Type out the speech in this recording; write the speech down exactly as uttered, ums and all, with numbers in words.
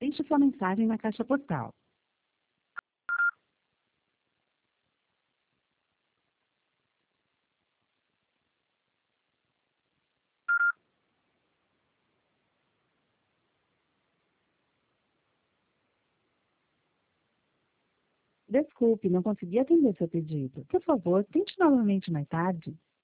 Deixe sua mensagem na caixa postal. Desculpe, não consegui atender seu pedido. Por favor, tente novamente mais tarde.